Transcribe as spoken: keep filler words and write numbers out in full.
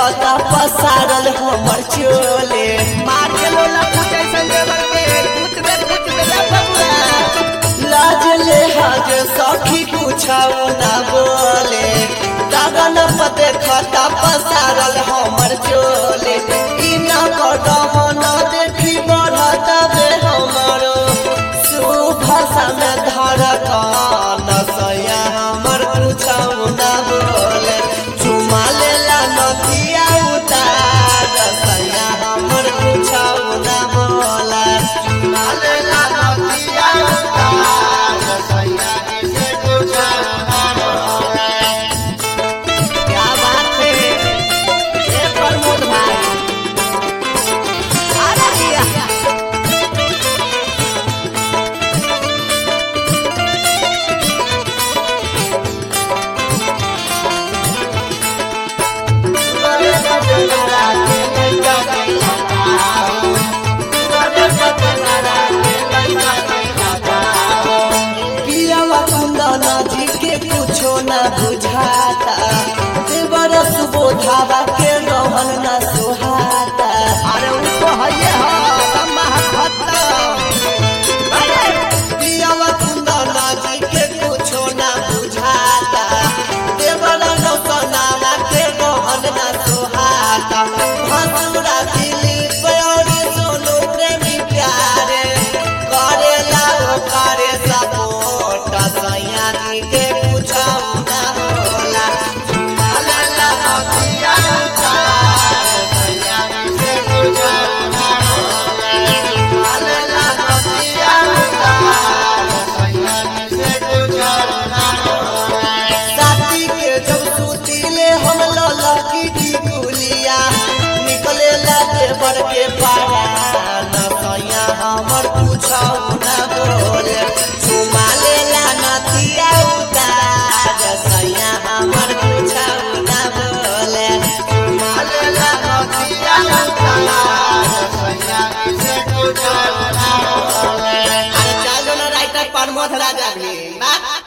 देखता पसारल हमर चोले मार के लोला पूछे संदेवर के पूछ दे पूछ दे ला बबुआ लाज ले हाज सखी पूछाओ ना बोले गगन पर देखता पसारल हमर चोले ई ना कदम न देखी बढ़ता बे हमरो सुभाषा में धड़कन सैया हमर पूछाओ ना बोले चुमा लेला नदिया उतार सैया हमर पूछाओ ना बोले चुमा लेला नदिया उतार सैया इसे पूछाओ ना बोले। क्या बात है ये प्रमोद भाई आ गया पियावा कुंदना जी के कुछो न बुझाता देवर सुबोधावा के रहन न सुहाता अरे उनको हइए ह महत्ता अरे पियावा कुंदना जी के कुछो न बुझाता देवर नौकनावा के रहन न सुहाता भसुरा दिलीप और सोनू प्रेमी प्यारे करेला ओ करे सपोर्ट सैया जी के कुछो न होला चुमा लेला नदिया उतार सैया जी के कुछो न होला चुमा लेला नदिया उतार सैया जी के कुछो न होला साथी के जब सुतीले हम ललकी टिकुलिया निकले लाते बर के पारा न सैया हमर पूछो न बोले चुमा लेला नदिया उतार सैया हमर पूछो न बोले चुमा लेला नदिया उतार सैया इसे पूछो न बोले। अरे चलो ना राइटर प्रमोद राजा भी बात